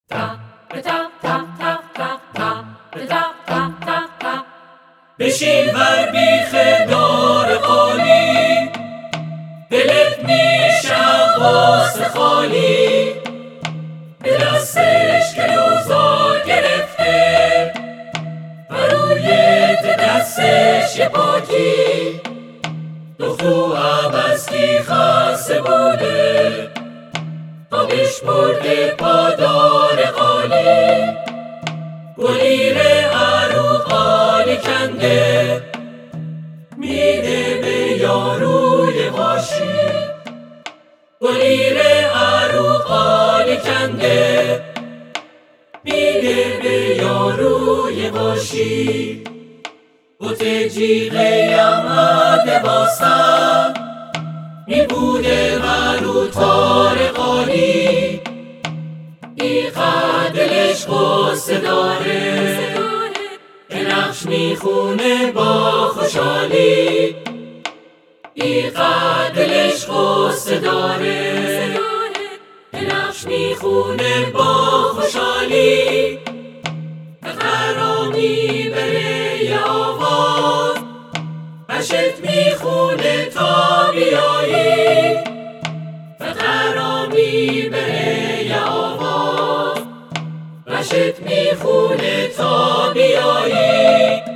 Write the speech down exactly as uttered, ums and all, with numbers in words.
بشین ور بیخ دار خالی، دلت میشه عباس خالی، به دستش گلوزار گرفته و روی دستش یه پاکی، دختو عباس کی خسته بوده آبش برده پادار خالی، گلیر عروق آلی کنده میده به یاروی واشی، گلیر عروق آلی کنده میده به یاروی واشی، بوت جیغه آمده واسم میبوده ورو تار قالی، ایقا دلش غصه داره که نقش میخونه با خوشحالی، ایقا دلش غصه داره که نقش میخونه با خوشحالی، به خرامی بره یه آواز عشق میخونه تا بیایی، به خرامی بره یه آواز عشق میخونه تا بیایی.